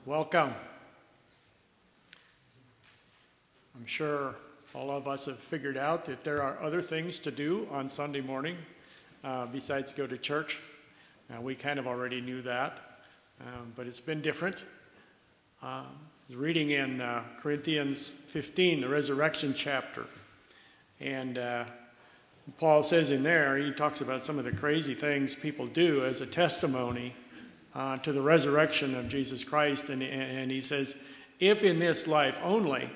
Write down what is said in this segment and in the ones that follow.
Welcome. I'm sure all of us have figured out that there are other things to do on Sunday morning besides go to church. We kind of already knew that, but it's been different. I was reading in Corinthians 15, the resurrection chapter, and Paul says in there, he talks about some of the crazy things people do as a testimony to the resurrection of Jesus Christ, and he says, if in this life only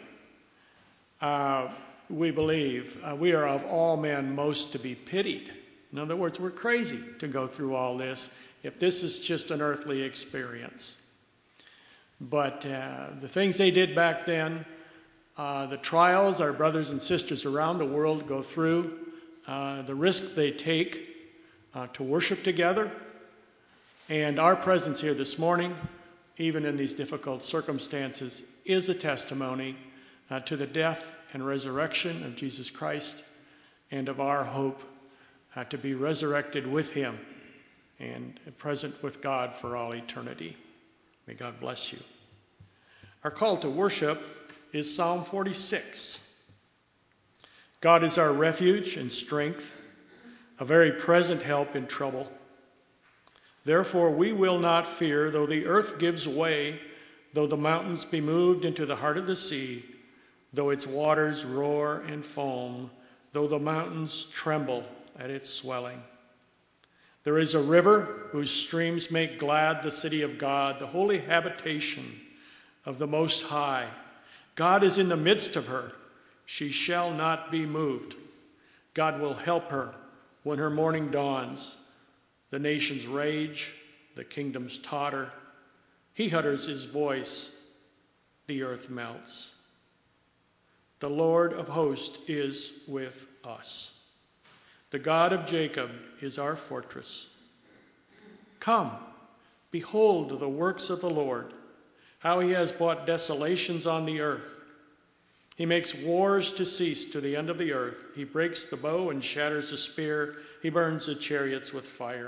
we believe, we are of all men most to be pitied. In other words, we're crazy to go through all this if this is just an earthly experience. But the things they did back then, the trials our brothers and sisters around the world go through, the risk they take to worship together, and our presence here this morning, even in these difficult circumstances, is a testimony to the death and resurrection of Jesus Christ and of our hope to be resurrected with him and present with God for all eternity. May God bless you. Our call to worship is Psalm 46. God is our refuge and strength, a very present help in trouble. Therefore we will not fear, though the earth gives way, though the mountains be moved into the heart of the sea, though its waters roar and foam, though the mountains tremble at its swelling. There is a river whose streams make glad the city of God, the holy habitation of the Most High. God is in the midst of her. She shall not be moved. God will help her when her morning dawns. The nations rage, the kingdoms totter. He utters his voice, the earth melts. The Lord of hosts is with us. The God of Jacob is our fortress. Come, behold the works of the Lord, how he has brought desolations on the earth. He makes wars to cease to the end of the earth. He breaks the bow and shatters the spear. He burns the chariots with fire.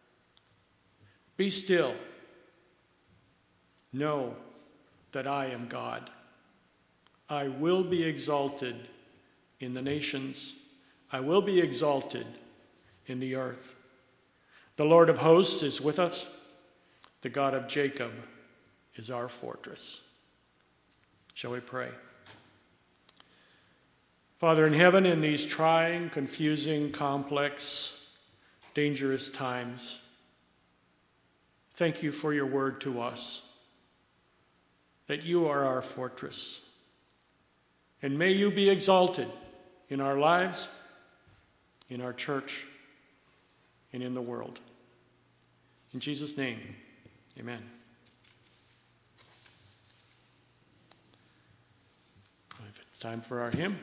Be still. Know that I am God. I will be exalted in the nations. I will be exalted in the earth. The Lord of hosts is with us. The God of Jacob is our fortress. Shall we pray? Father in heaven, in these trying, confusing, complex, dangerous times, thank you for your word to us, that you are our fortress. And may you be exalted in our lives, in our church, and in the world. In Jesus' name, amen. If it's time for our hymn.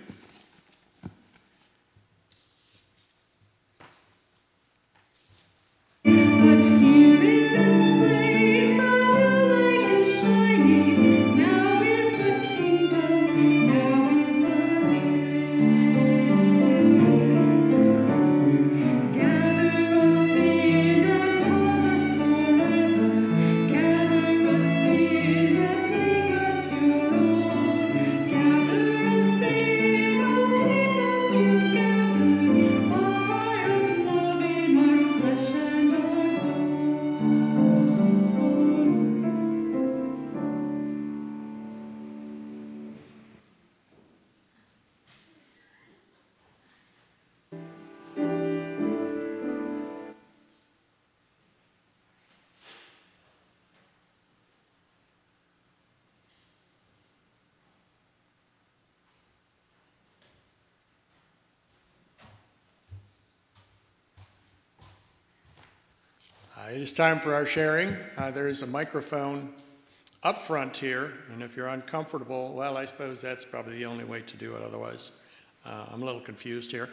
It is time for our sharing. There is a microphone up front here, and if you're uncomfortable, well, I suppose that's probably the only way to do it. Otherwise, I'm a little confused here.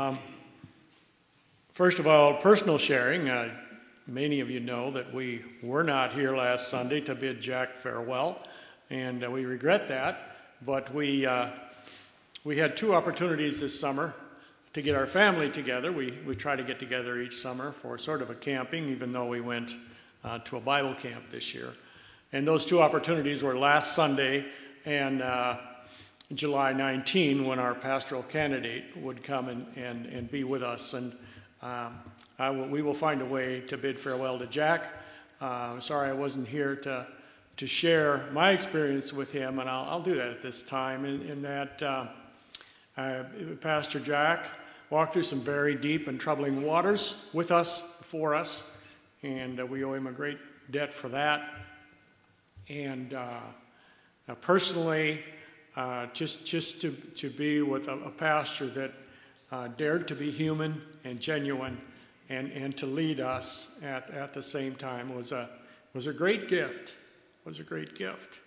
First of all, personal sharing. Many of you know that we were not here last Sunday to bid Jack farewell, and we regret that. But we had two opportunities this summer to get our family together. We try to get together each summer for sort of a camping, even though we went to a Bible camp this year. And those two opportunities were last Sunday and July 19, when our pastoral candidate would come and be with us. And we will find a way to bid farewell to Jack. I'm sorry I wasn't here to share my experience with him, and I'll do that at this time. In that Pastor Jack walked through some very deep and troubling waters with us, for us, and we owe him a great debt for that. And personally, just to be with a pastor that dared to be human and genuine and to lead us at the same time was a great gift. Was a great gift.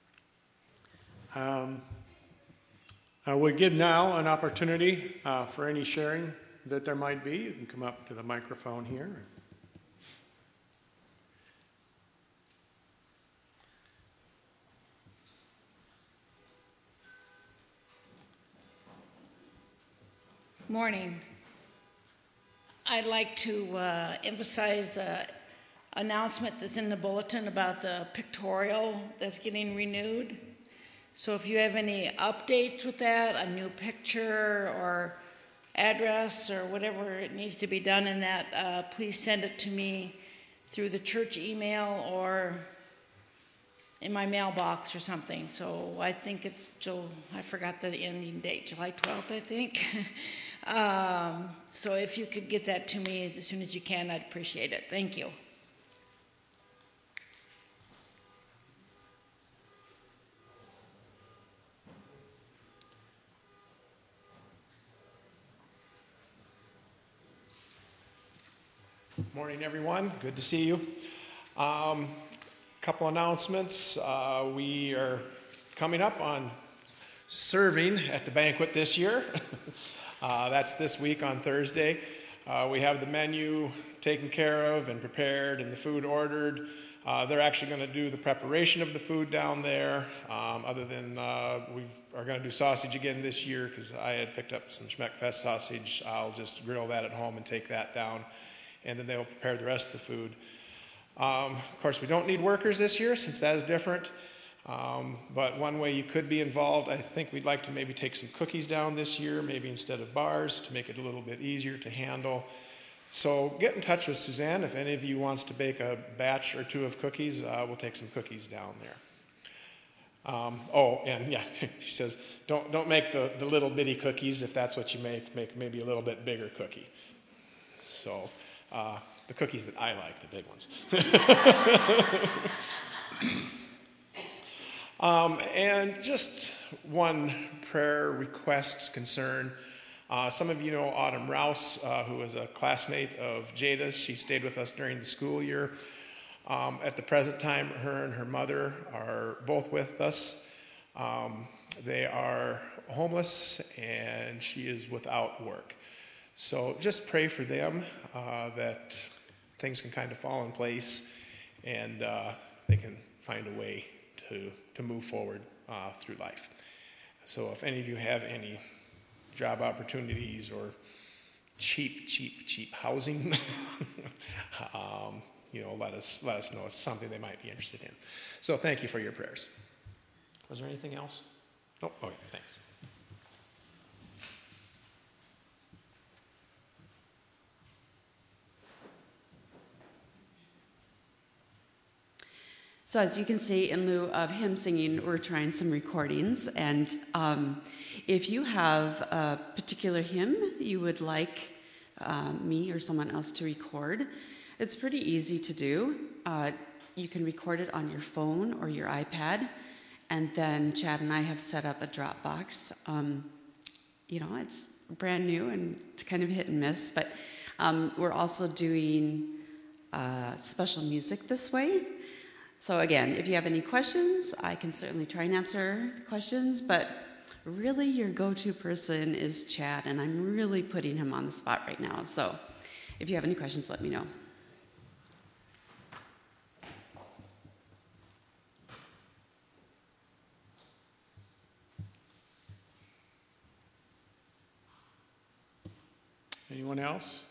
I would give now an opportunity for any sharing that there might be. You can come up to the microphone here. Morning. I'd like to emphasize the announcement that's in the bulletin about the pictorial that's getting renewed. So if you have any updates with that, a new picture or address or whatever it needs to be done in that, please send it to me through the church email or in my mailbox or something. So I think it's I forgot the ending date, July 12th, I think. So if you could get that to me as soon as you can, I'd appreciate it. Thank you. Morning, everyone. Good to see you. Couple announcements. We are coming up on serving at the banquet this year. That's this week on Thursday. We have the menu taken care of and prepared and the food ordered. They're actually going to do the preparation of the food down there. Other than we are going to do sausage again this year because I had picked up some Schmeckfest sausage. I'll just grill that at home and take that down. And then they'll prepare the rest of the food. Of course, we don't need workers this year since that is different. But one way you could be involved, I think we'd like to maybe take some cookies down this year, maybe instead of bars, to make it a little bit easier to handle. So get in touch with Suzanne if any of you wants to bake a batch or two of cookies. We'll take some cookies down there. And yeah, she says, don't make the little bitty cookies. If that's what you make maybe a little bit bigger cookie. So the cookies that I like, the big ones. And just one prayer request concern. Some of you know Autumn Rouse, who was a classmate of Jada's. She stayed with us during the school year. At the present time, her and her mother are both with us. They are homeless, and she is without work. So just pray for them that things can kind of fall in place and they can find a way to move forward through life. So if any of you have any job opportunities or cheap housing, let us know. It's something they might be interested in. So thank you for your prayers. Was there anything else? Oh, okay, thanks. So as you can see, in lieu of hymn singing, we're trying some recordings. And if you have a particular hymn you would like me or someone else to record, it's pretty easy to do. You can record it on your phone or your iPad. And then Chad and I have set up a Dropbox. It's brand new and it's kind of hit and miss. But we're also doing special music this way. So again, if you have any questions, I can certainly try and answer the questions, but really your go-to person is Chad, and I'm really putting him on the spot right now. So if you have any questions, let me know. Anyone else?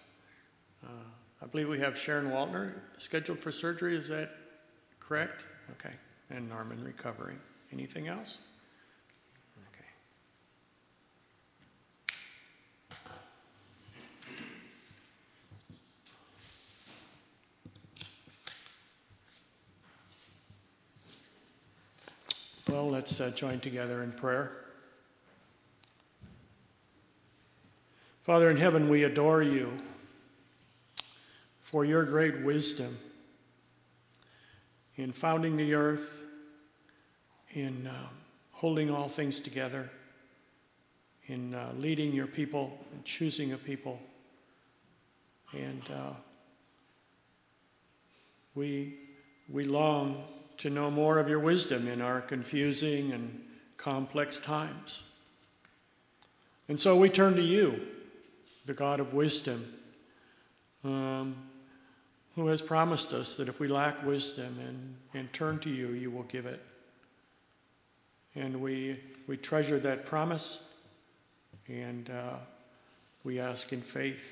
I believe we have Sharon Waltner scheduled for surgery. Is that correct? Okay. and Norman recovering. Anything else? Okay. Well, let's join together in prayer. Father in heaven, we adore you for your great wisdom in founding the earth, in holding all things together, in leading your people, and choosing a people. And we long to know more of your wisdom in our confusing and complex times. And so we turn to you, the God of wisdom, who has promised us that if we lack wisdom and turn to you, you will give it. And we treasure that promise, and we ask in faith.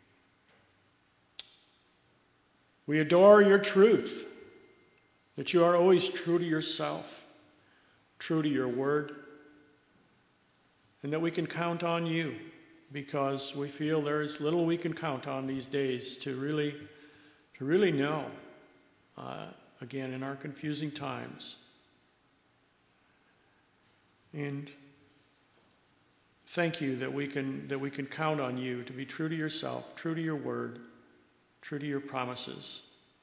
We adore your truth, that you are always true to yourself, true to your word, and that we can count on you, because we feel there is little we can count on these days to really know, again, in our confusing times. And thank you that we can count on you to be true to yourself, true to your word, true to your promises.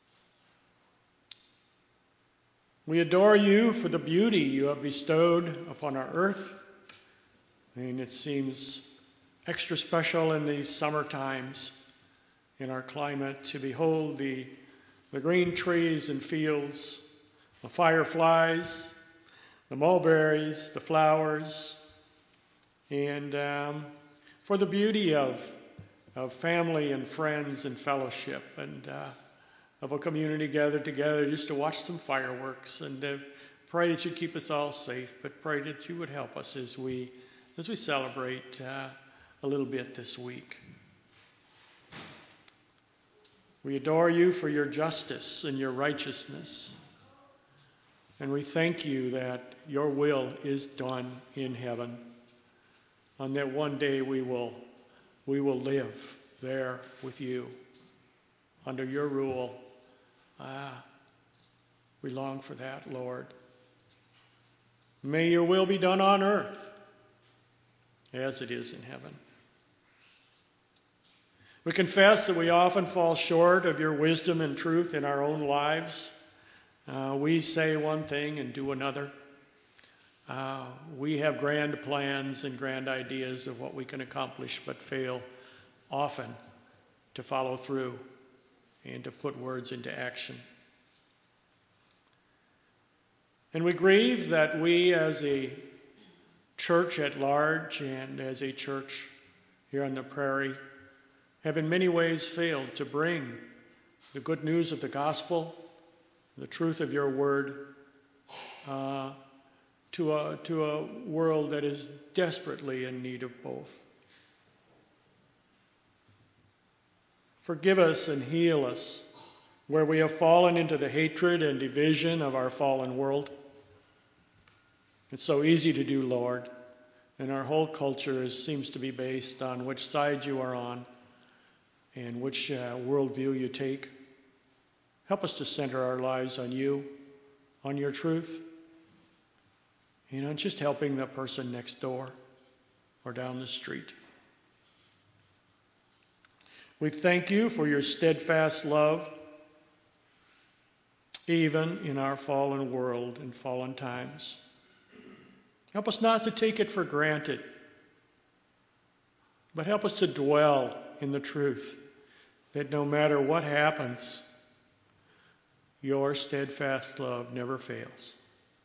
We adore you for the beauty you have bestowed upon our earth. I mean, it seems extra special in these summer times in our climate to behold the green trees and fields, the fireflies, the mulberries, the flowers, and for the beauty of family and friends and fellowship, and of a community gathered together just to watch some fireworks, and pray that you'd keep us all safe, but pray that you would help us as we celebrate a little bit this week. We adore you for your justice and your righteousness, and we thank you that your will is done in heaven, and that one day we will live there with you under your rule. We long for that, Lord. May your will be done on earth as it is in heaven. We confess that we often fall short of your wisdom and truth in our own lives. We say one thing and do another. We have grand plans and grand ideas of what we can accomplish, but fail often to follow through and to put words into action. And we grieve that we as a church at large and as a church here on the prairie have in many ways failed to bring the good news of the gospel, the truth of your word, to a world that is desperately in need of both. Forgive us and heal us where we have fallen into the hatred and division of our fallen world. It's so easy to do, Lord, and our whole culture seems to be based on which side you are on and which worldview you take. Help us to center our lives on you, on your truth, just helping the person next door or down the street. We thank you for your steadfast love, even in our fallen world and fallen times. Help us not to take it for granted, but help us to dwell in the truth that no matter what happens, your steadfast love never fails.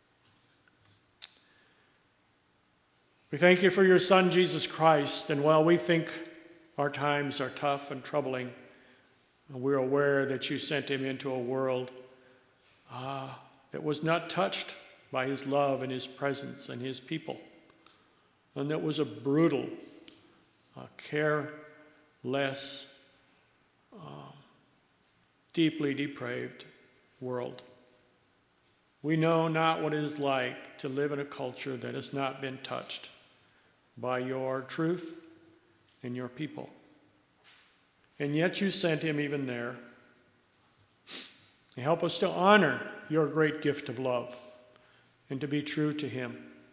We thank you for your Son, Jesus Christ, and while we think our times are tough and troubling, we're aware that you sent him into a world that was not touched by his love and his presence and his people, and that was a brutal, careless, deeply depraved world. We know not what it is like to live in a culture that has not been touched by your truth and your people. And yet you sent him even there. Help us to honor your great gift of love and to be true to him.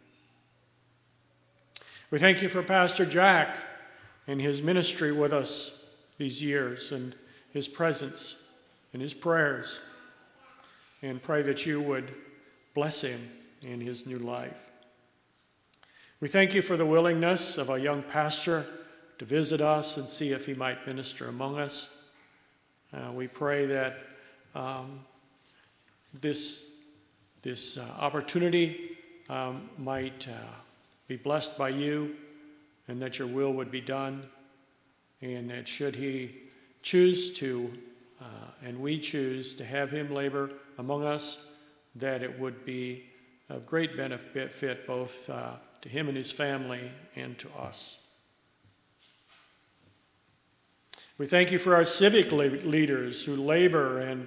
We thank you for Pastor Jack and his ministry with us these years and his presence and his prayers, and pray that you would bless him in his new life. We thank you for the willingness of a young pastor to visit us and see if he might minister among us. We pray that this opportunity might be blessed by you, and that your will would be done, and that should he choose to, and we choose to have him labor among us, that it would be of great benefit both to him and his family and to us. We thank you for our civic leaders who labor and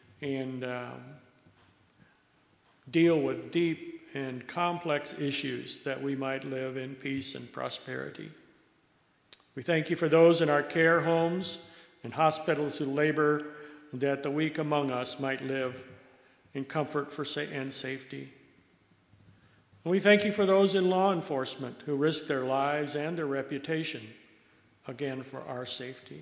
deal with deep and complex issues that we might live in peace and prosperity. We thank you for those in our care homes and hospitals who labor that the weak among us might live in comfort and safety. And we thank you for those in law enforcement who risk their lives and their reputation, again, for our safety.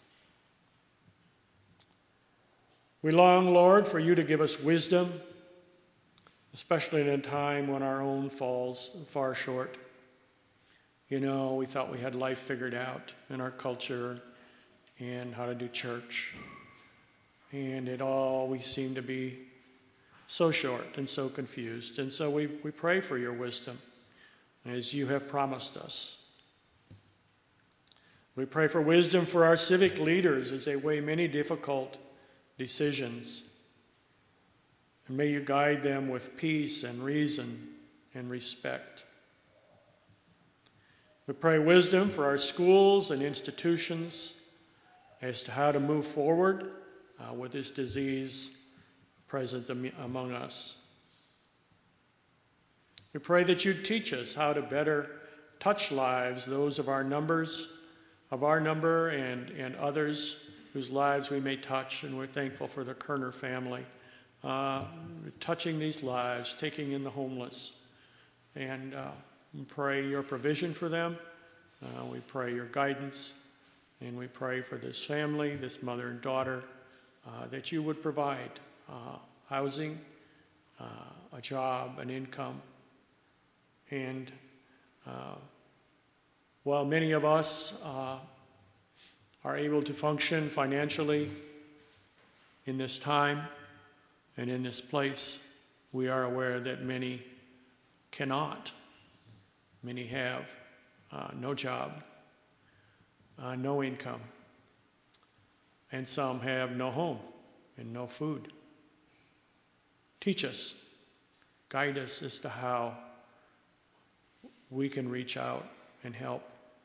We long, Lord, for you to give us wisdom, especially in a time when our own falls far short. You know, we thought we had life figured out in our culture and how to do church. And we seem to be so short and so confused. And so we pray for your wisdom as you have promised us. We pray for wisdom for our civic leaders as they weigh many difficult decisions. And may you guide them with peace and reason and respect. We pray wisdom for our schools and institutions as to how to move forward with this disease present among us. We pray that you teach us how to better touch lives, those of our number and others whose lives we may touch, and we're thankful for the Kerner family. Touching these lives, taking in the homeless, and we pray your provision for them. We pray your guidance, and we pray for this family, this mother and daughter, that you would provide housing, a job, an income. And while many of us are able to function financially in this time and in this place, we are aware that many cannot. Many have no job, no income, and some have no home and no food. Teach us, guide us as to how we can reach out and help.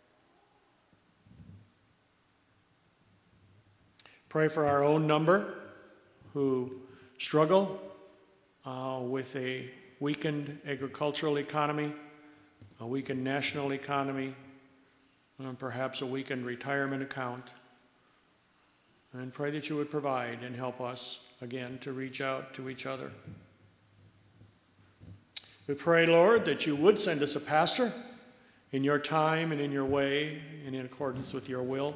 Pray for our own number who struggle with a weakened agricultural economy, a weakened national economy, and perhaps a weakened retirement account. And pray that you would provide and help us, again, to reach out to each other. We pray, Lord, that you would send us a pastor in your time and in your way and in accordance with your will.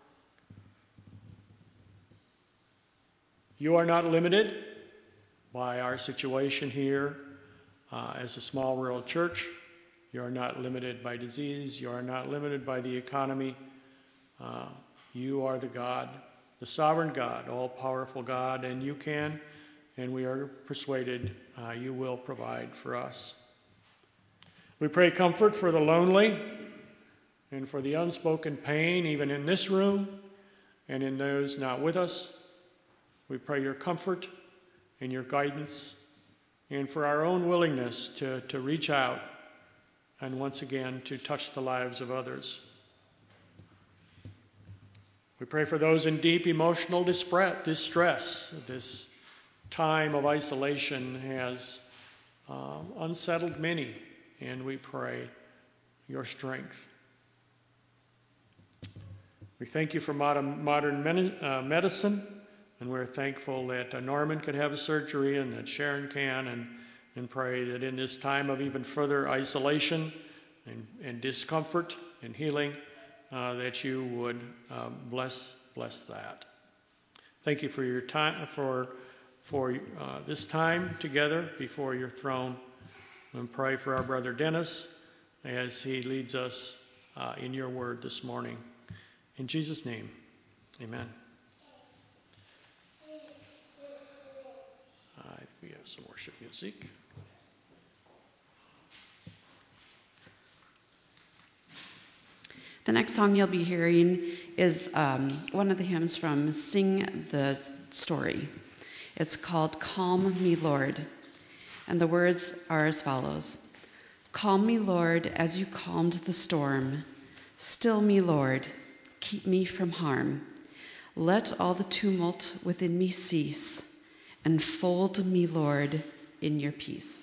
You are not limited by our situation here as a small rural church. You are not limited by disease. You are not limited by the economy. You are the God, the sovereign God, all-powerful God, and you can, and we are persuaded you will provide for us. We pray comfort for the lonely and for the unspoken pain, even in this room and in those not with us. We pray your comfort and your guidance, and for our own willingness to reach out and once again to touch the lives of others. We pray for those in deep emotional distress, this time of isolation has unsettled many, and we pray your strength. We thank you for modern medicine, and we're thankful that Norman could have a surgery and that Sharon can, and pray that in this time of even further isolation and discomfort and healing, that you would bless that. Thank you for your time, for this time together before your throne, and pray for our brother Dennis as he leads us in your word this morning. In Jesus' name, amen. We have some worship music. The next song you'll be hearing is one of the hymns from Sing the Story. It's called Calm Me, Lord. And the words are as follows. Calm me, Lord, as you calmed the storm. Still me, Lord, keep me from harm. Let all the tumult within me cease. Enfold me, Lord, in your peace.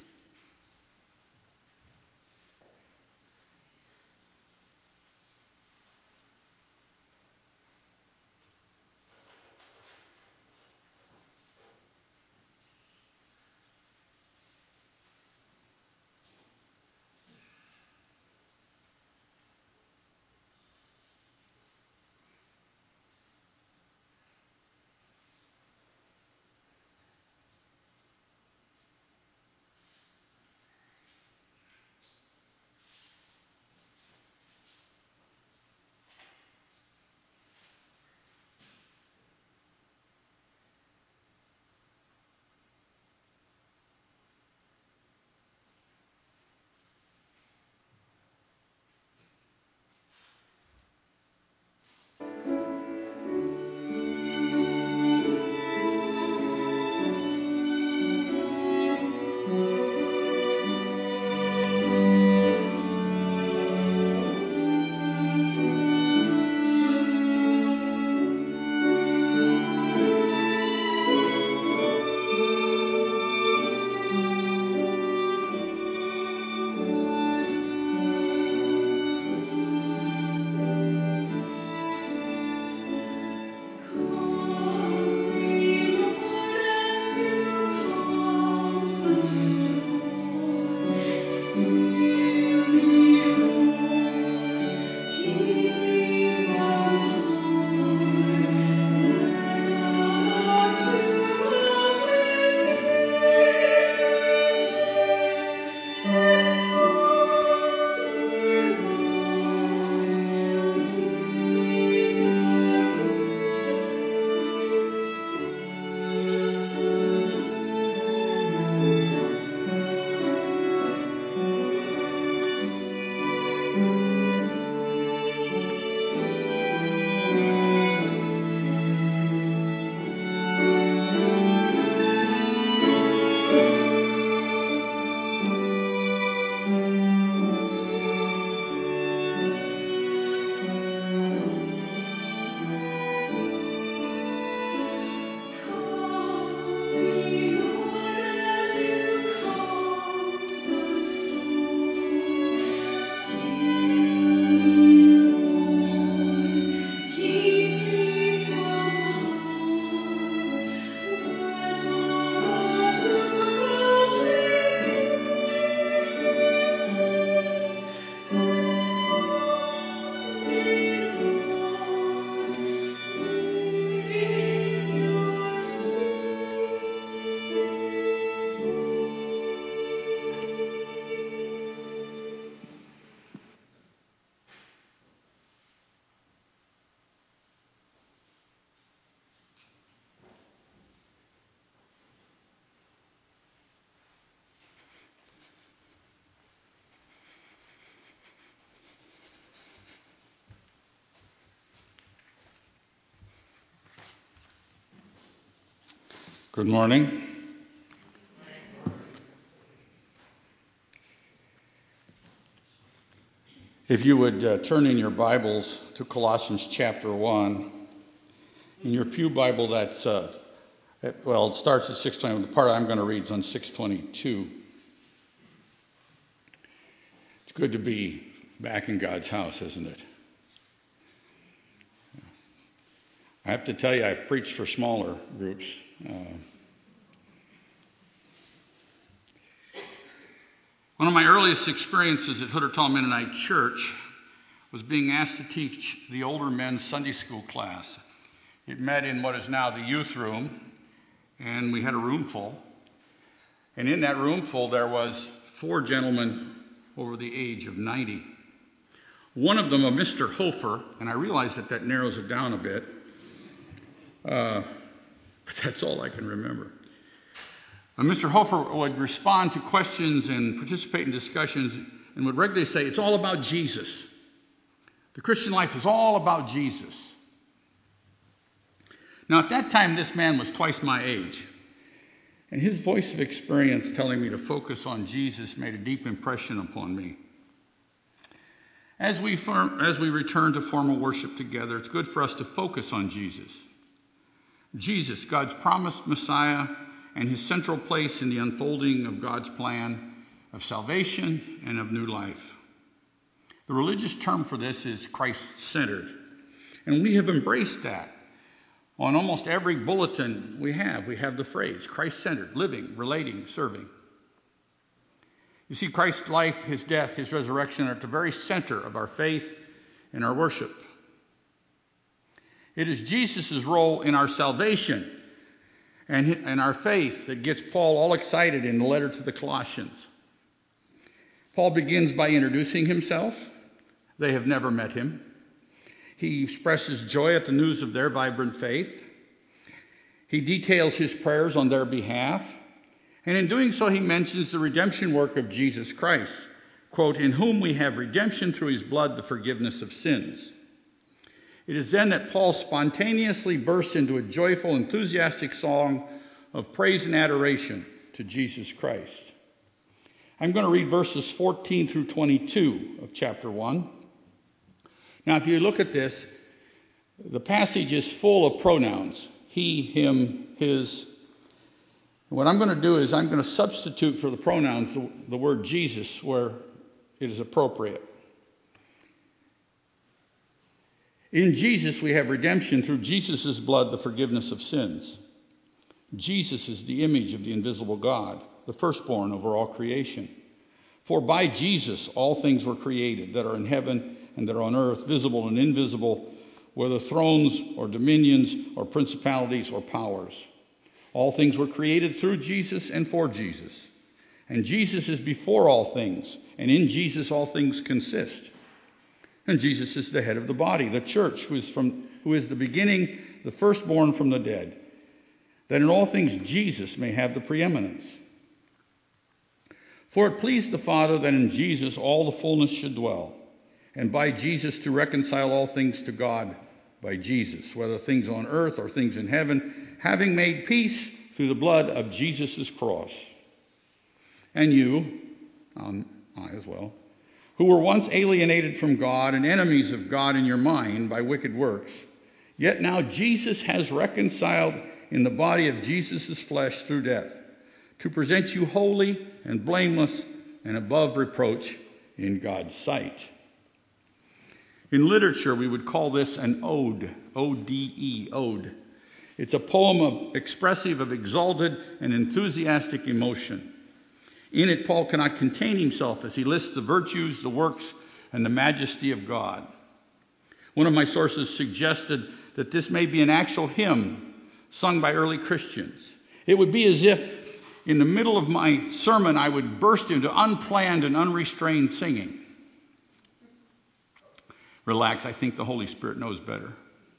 Good morning. If you would turn in your Bibles to Colossians chapter 1. In your pew Bible, that's It starts at 6:20. The part I'm going to read is on 6:22. It's good to be back in God's house, isn't it? I have to tell you, I've preached for smaller groups. One of my earliest experiences at Huttertal Mennonite Church was being asked to teach the older men's Sunday school class. It met in what is now the youth room, and we had a room full. And in that room full, there was 4 gentlemen over the age of 90. One of them, a Mr. Hofer, and I realize that narrows it down a bit, but that's all I can remember. Mr. Hofer would respond to questions and participate in discussions and would regularly say, it's all about Jesus. The Christian life is all about Jesus. Now, at that time, this man was twice my age. And his voice of experience telling me to focus on Jesus made a deep impression upon me. As we return to formal worship together, it's good for us to focus on Jesus. Jesus, God's promised Messiah, and his central place in the unfolding of God's plan of salvation and of new life. The religious term for this is Christ-centered. And we have embraced that. On almost every bulletin we have the phrase Christ-centered, living, relating, serving. You see, Christ's life, his death, his resurrection are at the very center of our faith and our worship. It is Jesus' role in our salvation and our faith that gets Paul all excited in the letter to the Colossians. Paul begins by introducing himself. They have never met him. He expresses joy at the news of their vibrant faith. He details his prayers on their behalf. And in doing so, he mentions the redemption work of Jesus Christ. Quote, in whom we have redemption through his blood, the forgiveness of sins. It is then that Paul spontaneously bursts into a joyful, enthusiastic song of praise and adoration to Jesus Christ. I'm going to read verses 14 through 22 of chapter 1. Now, if you look at this, the passage is full of pronouns. He, him, his. What I'm going to do is I'm going to substitute for the pronouns the word Jesus where it is appropriate. In Jesus we have redemption through Jesus' blood, the forgiveness of sins. Jesus is the image of the invisible God, the firstborn over all creation. For by Jesus all things were created that are in heaven and that are on earth, visible and invisible, whether thrones or dominions or principalities or powers. All things were created through Jesus and for Jesus. And Jesus is before all things, and in Jesus all things consist. And Jesus is the head of the body, the church, who is the beginning, the firstborn from the dead, that in all things Jesus may have the preeminence. For it pleased the Father that in Jesus all the fullness should dwell, and by Jesus to reconcile all things to God by Jesus, whether things on earth or things in heaven, having made peace through the blood of Jesus' cross. And you, I as well, who were once alienated from God and enemies of God in your mind by wicked works, yet now Jesus has reconciled in the body of Jesus' flesh through death, to present you holy and blameless and above reproach in God's sight. In literature, we would call this an ode, O-D-E, ode. It's a poem expressive of exalted and enthusiastic emotion. In it, Paul cannot contain himself as he lists the virtues, the works, and the majesty of God. One of my sources suggested that this may be an actual hymn sung by early Christians. It would be as if in the middle of my sermon I would burst into unplanned and unrestrained singing. Relax, I think the Holy Spirit knows better.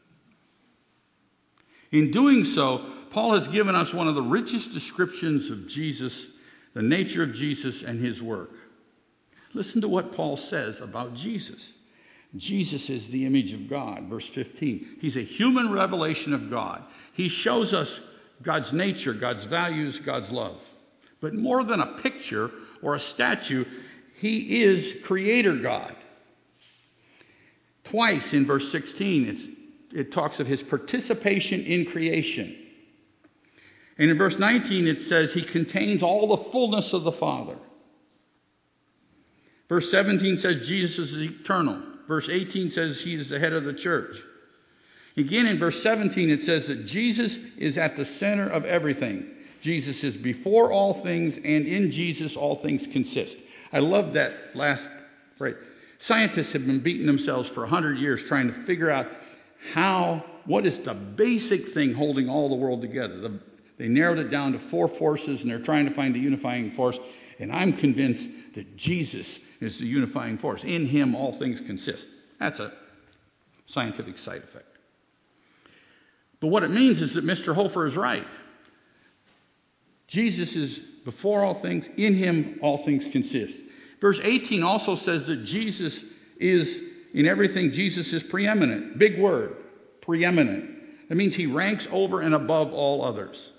In doing so, Paul has given us one of the richest descriptions of Jesus, the nature of Jesus and his work. Listen to what Paul says about Jesus. Jesus is the image of God, verse 15. He's a human revelation of God. He shows us God's nature, God's values, God's love. But more than a picture or a statue, he is Creator God. Twice in verse 16, it talks of his participation in creation. And in verse 19 it says he contains all the fullness of the Father. Verse 17 says Jesus is eternal. Verse 18 says he is the head of the church. Again in verse 17 it says that Jesus is at the center of everything. Jesus is before all things, and in Jesus all things consist. I love that last phrase. Scientists have been beating themselves for 100 years trying to figure out what is the basic thing holding all the world together. They narrowed it down to 4 forces, and they're trying to find a unifying force. And I'm convinced that Jesus is the unifying force. In him all things consist. That's a scientific side effect. But what it means is that Mr. Hofer is right. Jesus is before all things. In him all things consist. Verse 18 also says that Jesus is, in everything, Jesus is preeminent. Big word, preeminent. That means he ranks over and above all others.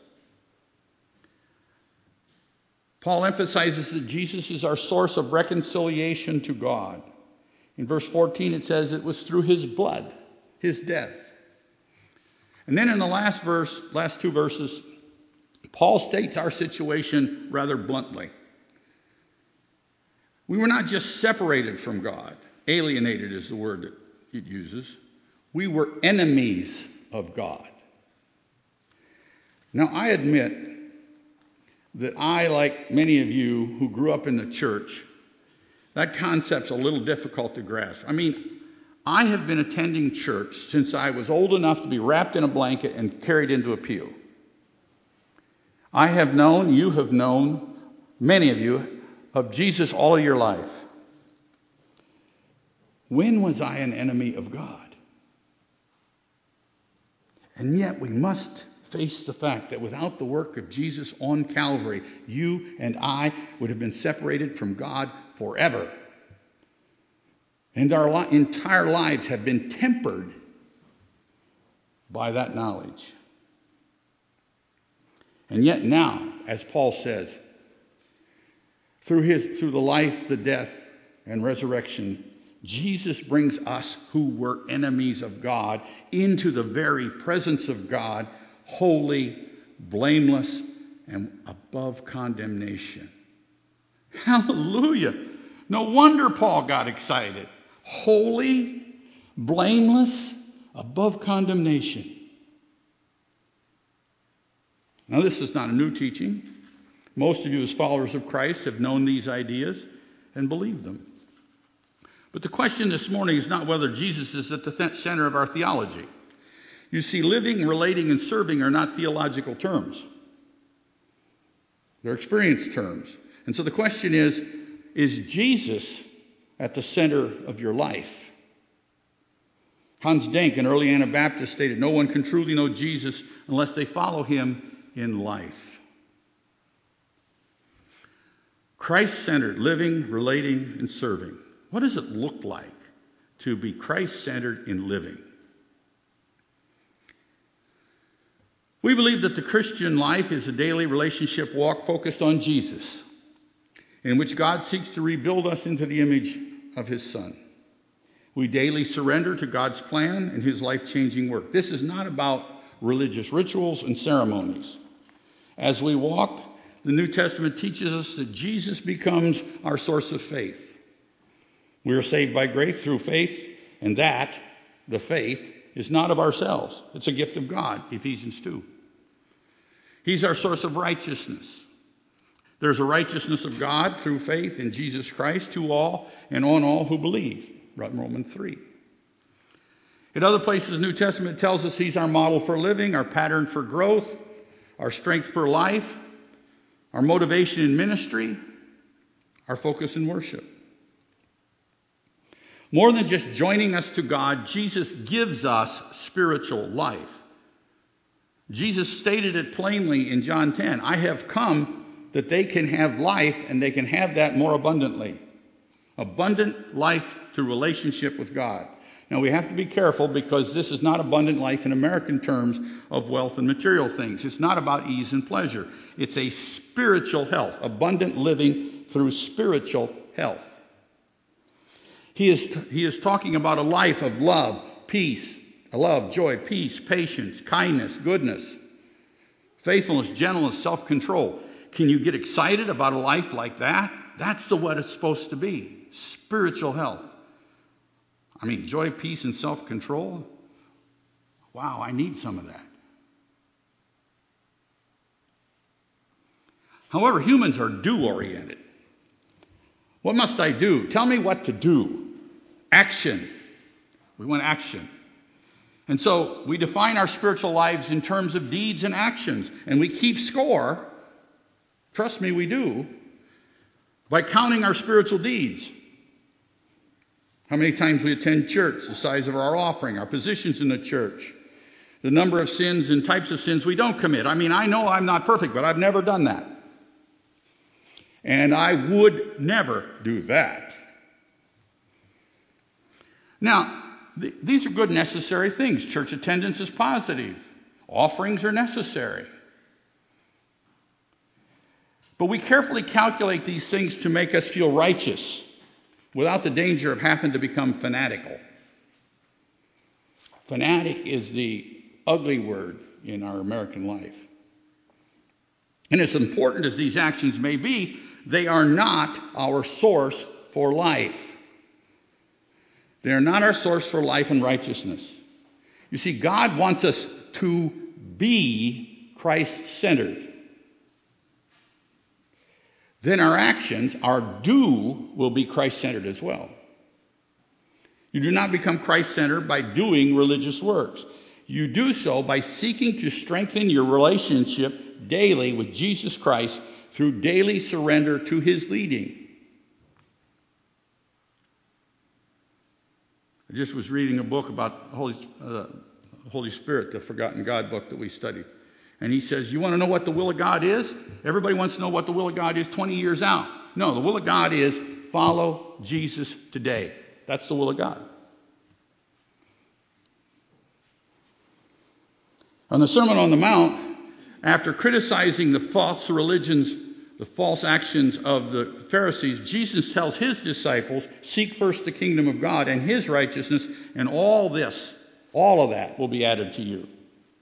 Paul emphasizes that Jesus is our source of reconciliation to God. In verse 14 it says it was through his blood, his death. And then in the last 2 verses, Paul states our situation rather bluntly. We were not just separated from God. Alienated is the word that it uses. We were enemies of God. Now, I admit that I, like many of you who grew up in the church, that concept's a little difficult to grasp. I mean, I have been attending church since I was old enough to be wrapped in a blanket and carried into a pew. I have known, you have known, many of you, of Jesus all of your life. When was I an enemy of God? And yet we must face the fact that without the work of Jesus on Calvary, you and I would have been separated from God forever. And our entire lives have been tempered by that knowledge. And yet now, as Paul says, through the life, the death, and resurrection, Jesus brings us who were enemies of God into the very presence of God, holy, blameless, and above condemnation. Hallelujah! No wonder Paul got excited. Holy, blameless, above condemnation. Now, this is not a new teaching. Most of you as followers of Christ have known these ideas and believed them. But the question this morning is not whether Jesus is at the center of our theology. You see, living, relating, and serving are not theological terms. They're experience terms. And so the question is Jesus at the center of your life? Hans Denk, an early Anabaptist, stated, no one can truly know Jesus unless they follow him in life. Christ-centered, living, relating, and serving. What does it look like to be Christ-centered in living? We believe that the Christian life is a daily relationship walk focused on Jesus, in which God seeks to rebuild us into the image of his Son. We daily surrender to God's plan and his life-changing work. This is not about religious rituals and ceremonies. As we walk, the New Testament teaches us that Jesus becomes our source of faith. We are saved by grace through faith, and that, the faith, is not of ourselves. It's a gift of God, Ephesians 2. He's our source of righteousness. There's a righteousness of God through faith in Jesus Christ to all and on all who believe, Romans 3. In other places, the New Testament tells us he's our model for living, our pattern for growth, our strength for life, our motivation in ministry, our focus in worship. More than just joining us to God, Jesus gives us spiritual life. Jesus stated it plainly in John 10. I have come that they can have life and they can have that more abundantly. Abundant life through relationship with God. Now we have to be careful because this is not abundant life in American terms of wealth and material things. It's not about ease and pleasure. It's a spiritual health. Abundant living through spiritual health. He is talking about a life of love, peace, joy, peace, patience, kindness, goodness, faithfulness, gentleness, self-control. Can you get excited about a life like that? That's what it's supposed to be. Spiritual health. I mean, joy, peace, and self-control. Wow, I need some of that. However, humans are do-oriented. What must I do? Tell me what to do. Action. We want action. And so we define our spiritual lives in terms of deeds and actions. And we keep score, trust me, we do, by counting our spiritual deeds. How many times we attend church, the size of our offering, our positions in the church, the number of sins and types of sins we don't commit. I mean, I know I'm not perfect, but I've never done that. And I would never do that. Now, these are good, necessary things. Church attendance is positive. Offerings are necessary. But we carefully calculate these things to make us feel righteous without the danger of having to become fanatical. Fanatic is the ugly word in our American life. And as important as these actions may be, they are not our source for life. They are not our source for life and righteousness. You see, God wants us to be Christ-centered. Then our actions, our do, will be Christ-centered as well. You do not become Christ-centered by doing religious works. You do so by seeking to strengthen your relationship daily with Jesus Christ through daily surrender to his leading. I just was reading a book about Holy Spirit, the Forgotten God book that we studied. And he says, you want to know what the will of God is? Everybody wants to know what the will of God is 20 years out. No, the will of God is follow Jesus today. That's the will of God. On the Sermon on the Mount, after criticizing the false religions, the false actions of the Pharisees, Jesus tells his disciples, seek first the kingdom of God and his righteousness, and all of that will be added to you.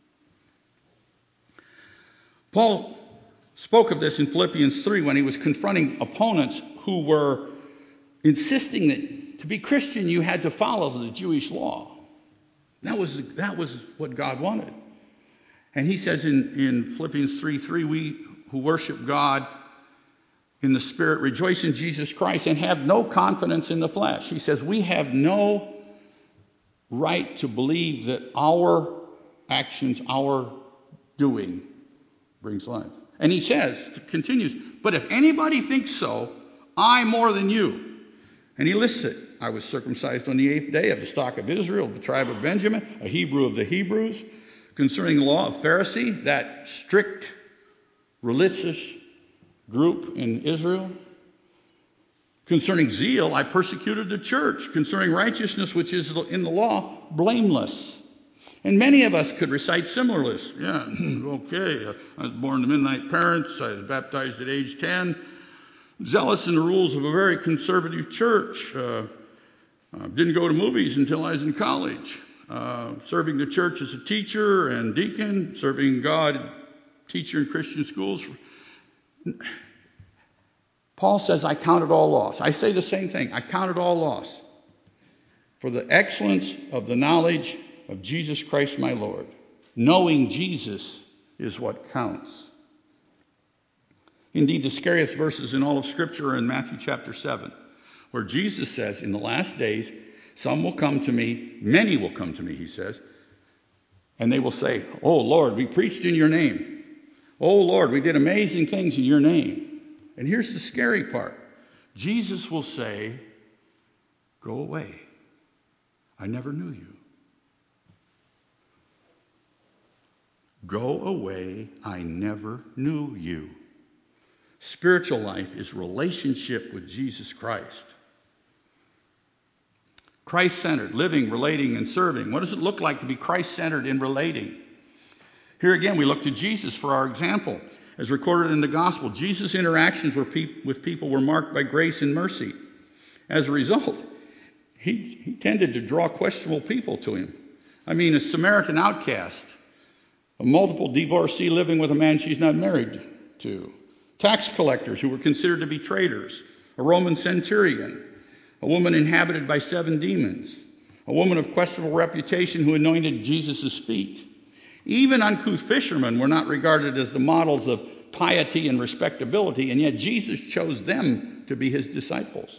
Paul spoke of this in Philippians 3 when he was confronting opponents who were insisting that to be Christian you had to follow the Jewish law. That was what God wanted. And he says in Philippians 3:3, we who worship God in the Spirit rejoice in Jesus Christ and have no confidence in the flesh. He says we have no right to believe that our actions, our doing, brings life. And he says, continues, but if anybody thinks so, I more than you. And he lists it. I was circumcised on the 8th day, of the stock of Israel, of the tribe of Benjamin, a Hebrew of the Hebrews, concerning the law of Pharisee, that strict religious group in Israel. Concerning zeal, I persecuted the church. Concerning righteousness, which is in the law, blameless. And many of us could recite similar lists. Yeah, okay, I was born to Mennonite parents. I was baptized at age 10. Zealous in the rules of a very conservative church. Didn't go to movies until I was in college. Serving the church as a teacher and deacon. Serving God, teacher in Christian schools. Paul says, I count it all loss. I say the same thing. I count it all loss for the excellence of the knowledge of Jesus Christ my Lord. Knowing Jesus is what counts. Indeed, the scariest verses in all of Scripture are in Matthew chapter 7, where Jesus says, in the last days, some will come to me, many will come to me, he says, and they will say, oh Lord, we preached in your name. Oh Lord, we did amazing things in your name. And here's the scary part. Jesus will say, go away. I never knew you. Go away. I never knew you. Spiritual life is relationship with Jesus Christ. Christ-centered, living, relating, and serving. What does it look like to be Christ-centered in relating? Here again, we look to Jesus for our example. As recorded in the gospel, Jesus' interactions with people were marked by grace and mercy. As a result, he tended to draw questionable people to him. I mean, a Samaritan outcast A multiple divorcee living with a man she's not married to. Tax collectors who were considered to be traitors. A Roman centurion. A woman inhabited by 7 demons. A woman of questionable reputation who anointed Jesus' feet. Even uncouth fishermen were not regarded as the models of piety and respectability, and yet Jesus chose them to be his disciples.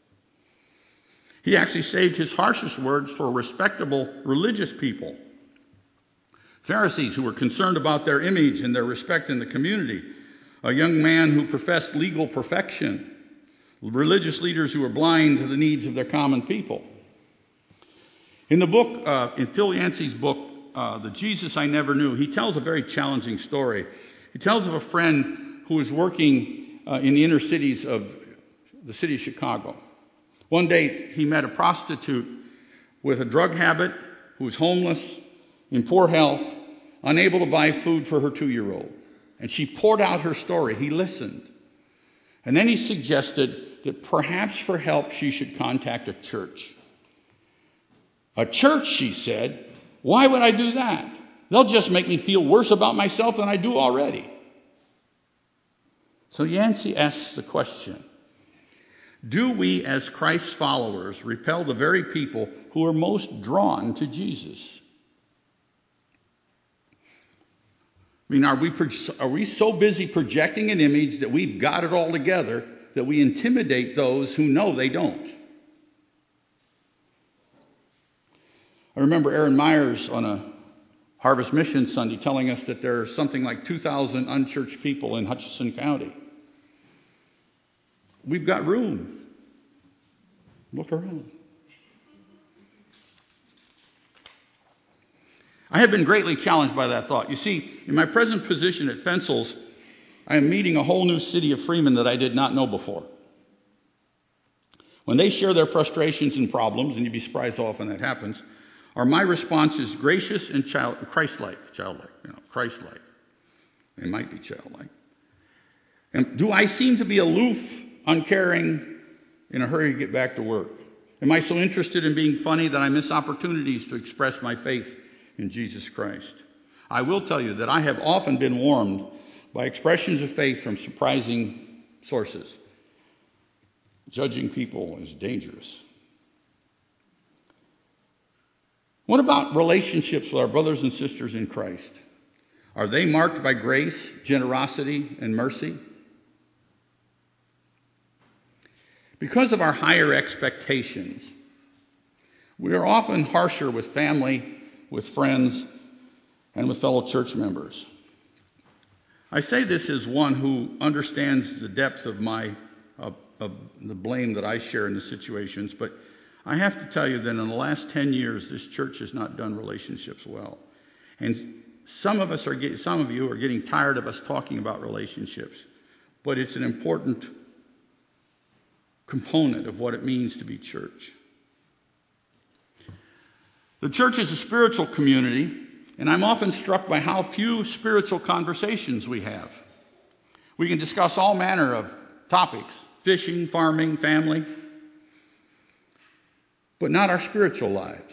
He actually saved his harshest words for respectable religious people. Pharisees who were concerned about their image and their respect in the community. A young man who professed legal perfection. Religious leaders who were blind to the needs of their common people. In the book, in Phil Yancey's book, The Jesus I Never Knew, he tells a very challenging story. He tells of a friend who was working in the inner cities of the city of Chicago. One day he met a prostitute with a drug habit who was homeless, in poor health, unable to buy food for her 2-year-old. And she poured out her story. He listened. And then he suggested that perhaps for help she should contact a church. A church, she said. Why would I do that? They'll just make me feel worse about myself than I do already. So Yancey asks the question, do we as Christ's followers repel the very people who are most drawn to Jesus? I mean, are we so busy projecting an image that we've got it all together that we intimidate those who know they don't? I remember Aaron Myers on a Harvest Mission Sunday telling us that there are something like 2,000 unchurched people in Hutchinson County. We've got room. Look around. I have been greatly challenged by that thought. You see, in my present position at Fensels, I am meeting a whole new city of Freeman that I did not know before. When they share their frustrations and problems, and you'd be surprised how often that happens, my response is gracious and Christ-like. Christ-like. It might be childlike. And do I seem to be aloof, uncaring, in a hurry to get back to work? Am I so interested in being funny that I miss opportunities to express my faith in Jesus Christ? I will tell you that I have often been warmed by expressions of faith from surprising sources. Judging people is dangerous. What about relationships with our brothers and sisters in Christ? Are they marked by grace, generosity, and mercy? Because of our higher expectations, we are often harsher with family, with friends, and with fellow church members. I say this as one who understands the depth of the blame that I share in the situations, but I have to tell you that in the last 10 years, this church has not done relationships well. And some of you are getting tired of us talking about relationships, but it's an important component of what it means to be church. The church is a spiritual community, and I'm often struck by how few spiritual conversations we have. We can discuss all manner of topics, fishing, farming, family, but not our spiritual lives.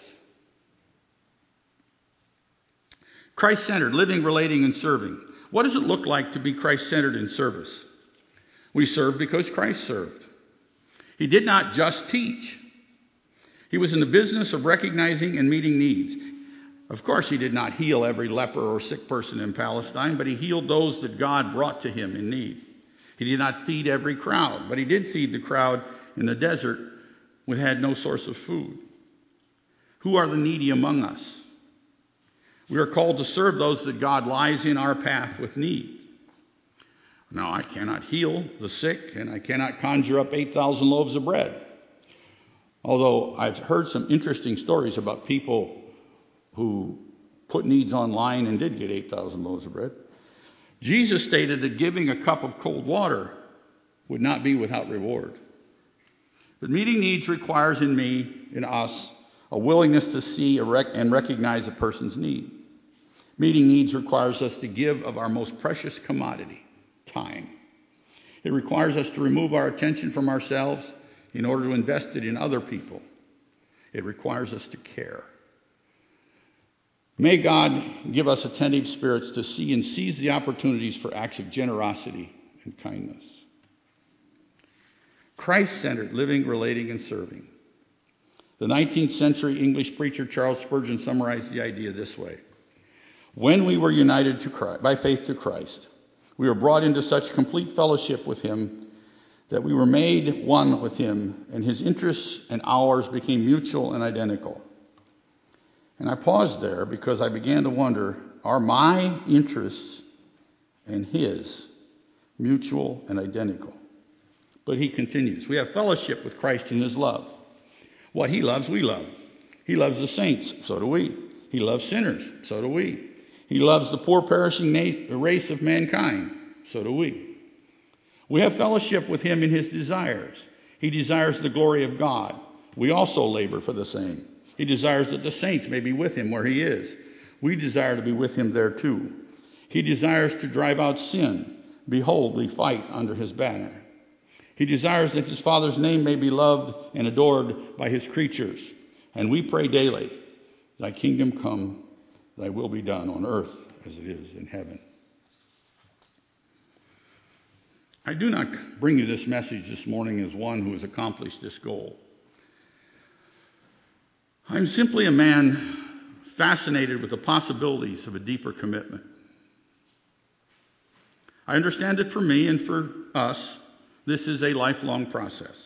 Christ-centered, living, relating, and serving. What does it look like to be Christ-centered in service? We serve because Christ served. He did not just teach. He was in the business of recognizing and meeting needs. Of course, he did not heal every leper or sick person in Palestine, but he healed those that God brought to him in need. He did not feed every crowd, but he did feed the crowd in the desert who had no source of food. Who are the needy among us? We are called to serve those that God lies in our path with need. Now, I cannot heal the sick, and I cannot conjure up 8,000 loaves of bread. Although I've heard some interesting stories about people who put needs online and did get 8,000 loaves of bread. Jesus stated that giving a cup of cold water would not be without reward. But meeting needs requires in me, in us, a willingness to see and recognize a person's need. Meeting needs requires us to give of our most precious commodity, time. It requires us to remove our attention from ourselves in order to invest it in other people. It requires us to care. May God give us attentive spirits to see and seize the opportunities for acts of generosity and kindness. Christ-centered living, relating, and serving. The 19th century English preacher Charles Spurgeon summarized the idea this way. When we were united to Christ, by faith to Christ, we were brought into such complete fellowship with him that we were made one with him, and his interests and ours became mutual and identical. And I paused there because I began to wonder, are my interests and his mutual and identical? But he continues, we have fellowship with Christ in his love. What he loves, we love. He loves the saints, so do we. He loves sinners, so do we. He loves the poor perishing race of mankind, so do we. We have fellowship with him in his desires. He desires the glory of God. We also labor for the same. He desires that the saints may be with him where he is. We desire to be with him there too. He desires to drive out sin. Behold, we fight under his banner. He desires that his Father's name may be loved and adored by his creatures. And we pray daily, thy kingdom come, thy will be done on earth as it is in heaven. I do not bring you this message this morning as one who has accomplished this goal. I'm simply a man fascinated with the possibilities of a deeper commitment. I understand that for me and for us, this is a lifelong process.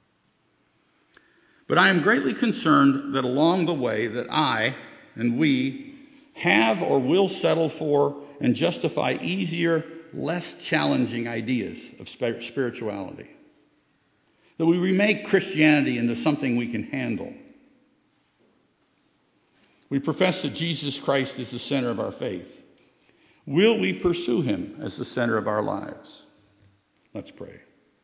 But I am greatly concerned that along the way that I and we have or will settle for and justify easier, less challenging ideas of spirituality. That we remake Christianity into something we can handle. We profess that Jesus Christ is the center of our faith. Will we pursue him as the center of our lives? Let's pray.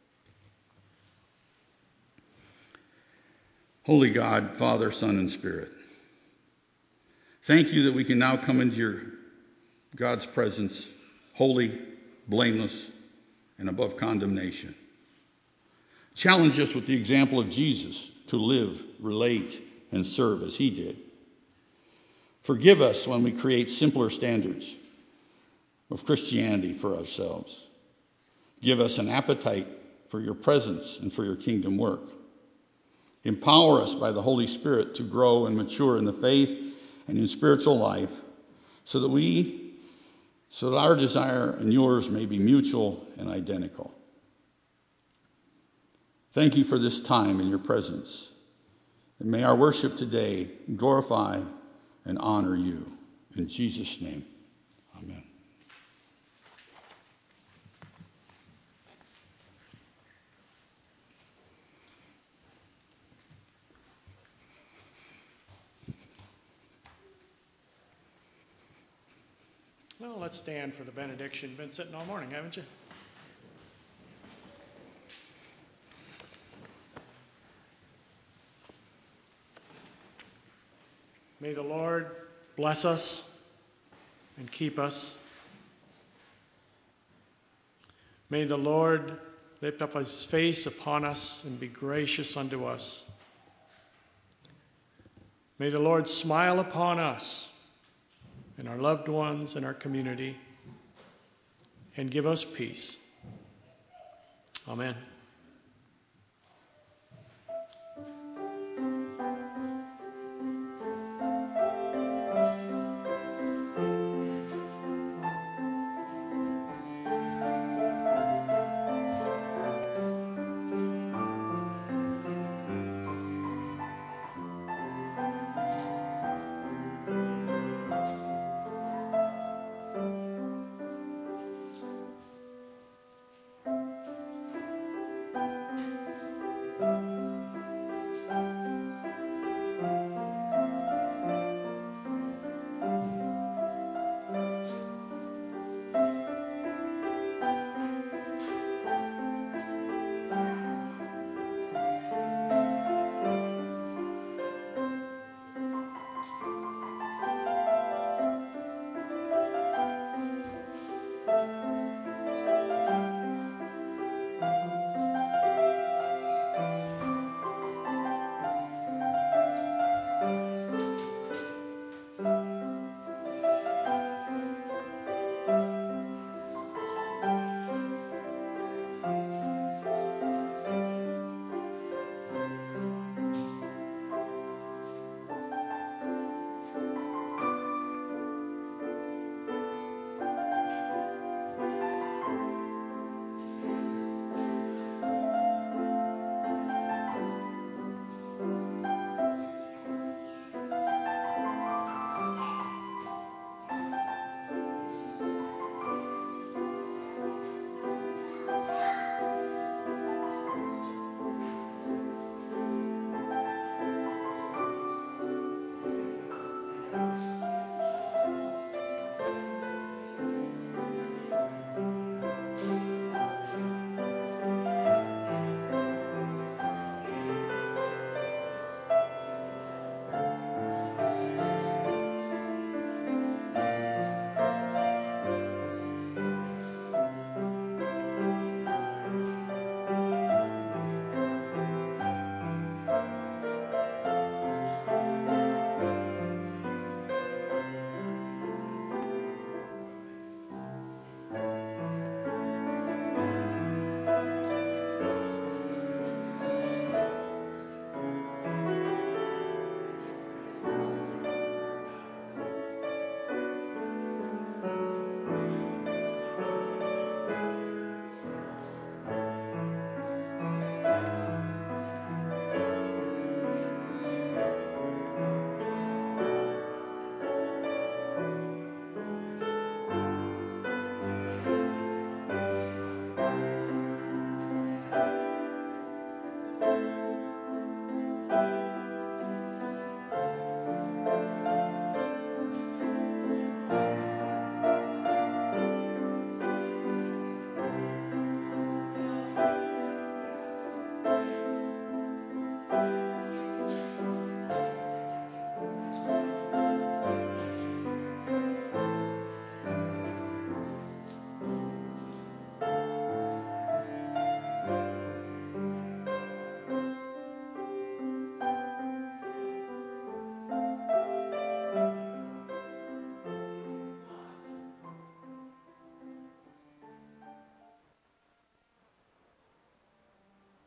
Holy God, Father, Son, and Spirit, thank you that we can now come into your God's presence, holy, blameless, and above condemnation. Challenge us with the example of Jesus to live, relate, and serve as he did. Forgive us when we create simpler standards of Christianity for ourselves. Give us an appetite for your presence and for your kingdom work. Empower us by the Holy Spirit to grow and mature in the faith and in spiritual life so that our desire and yours may be mutual and identical. Thank you for this time in your presence. And may our worship today glorify and honor you. In Jesus' name, amen. Well, let's stand for the benediction. You've been sitting all morning, haven't you? May the Lord bless us and keep us. May the Lord lift up his face upon us and be gracious unto us. May the Lord smile upon us and our loved ones and our community and give us peace. Amen.